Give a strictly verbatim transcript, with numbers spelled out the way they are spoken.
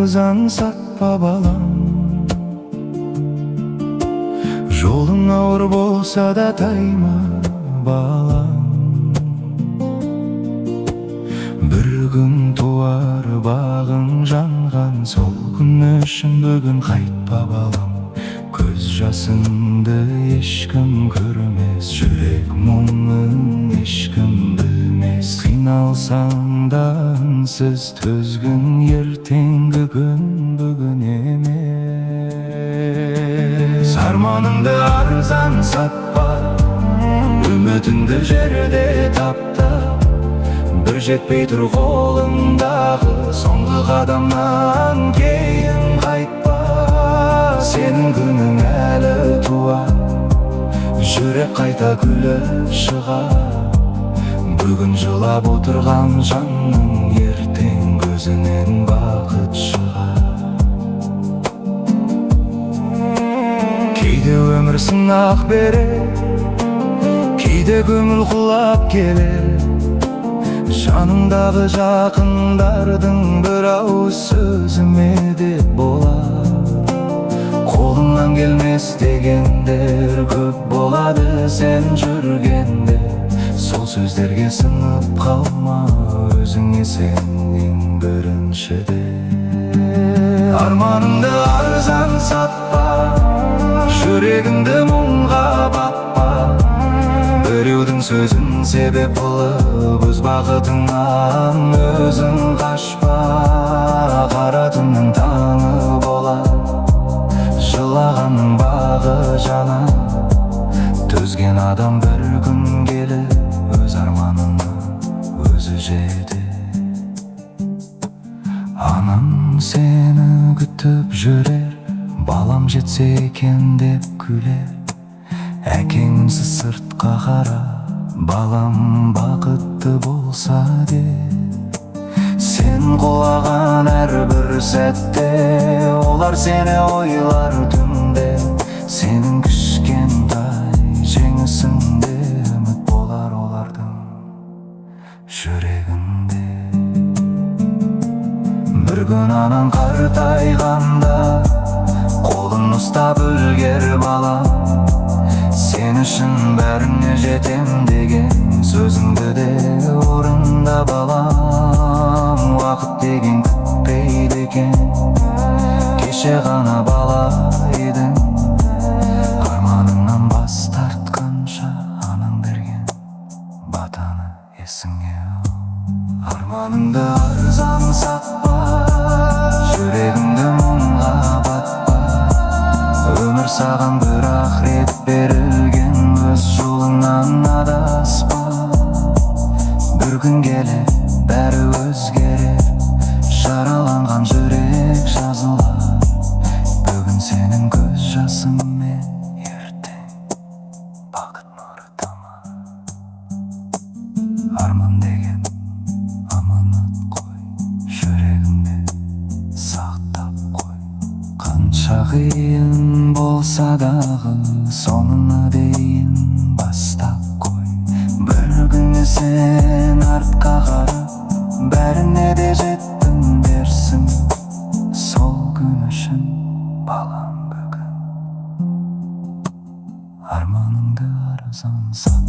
арзан сатпа балам. Жолың ауыр болса да тайма балам. Бір күн туар бағың жанған, сол күн үшін бүгін қайтпа балам. Көз жасыңды ешкім көрмес, жүрек мұңын ешкім білмес. Қиналсаң да үнсіз төзгін, ертеңгі күн бүгін емес. Арманыңды арзан сатпа, үмітіңді жерде тапта. Бір жетпей тұр қолыңдағы, соңғы қадамнан кейін қайтпа. Сенің күнің әлі туа, жүрек қайта күліп шыға. Бүгін жылап отырған жанның ертең көзінен бақыт шыға. Кейде өмір сынақ берер, кейде көңіл құлап келер. Жаныңдағы жақындардың бір ауыз сөзіме деп болар. Қолыңнан келмес дегендер көп болады сен жүргенде. Сол сөздерге сынып қалма, өзіңе сен ең біріншіде. Арманыңды арзан сатпа, жүрегіңді мұңға батпа. Біреудің сөзін себеп қылып өз бақытыңнан өзің қашпа. Қара түннің таңы болады, жылағанның бағы жана. Төзген адам бір күн келіп өз арманына өзі жете. Анаң сені күтіп жүрер, балам жетсе екен деп күлер. Әкең сыртқа қара, балам бақытты болса де. Сен құлаған әрбір сәтте олар сені ойлар түнде. Сенің кішкентай жеңісіңде үміт болар олардың жүрегінде. Бір күн анаң қартайғанда қолын ұстап үлгер балам. Сен үшін бәріне жетем деген сөзіңді де орында балам. Уақыт деген күтпейді екен, кеше ғана бала едің. Арманыңнан бас тартқанша анаң берген батаны есіңе ал. Арманыңды арзан сатпа, жүрегіңді мұңға батпа. Өмір саған бір ақырет берілген, өз жолыңнан адаспа. Бір күн келе бәрі өзгерер, жараланған жүрек жазылар. Бүгін сенің көз жасыңмен ертең бақыт нұры тамар. Арман деген аманат қой, жүрегіңде сақтап қой. Қанша қиын болса дағы соңына дейін бастап қой. Бір күні сен артқа қарап бәріне де жеттің дерсің. Сол күн үшін балам бүгін арманыңды арзан сат.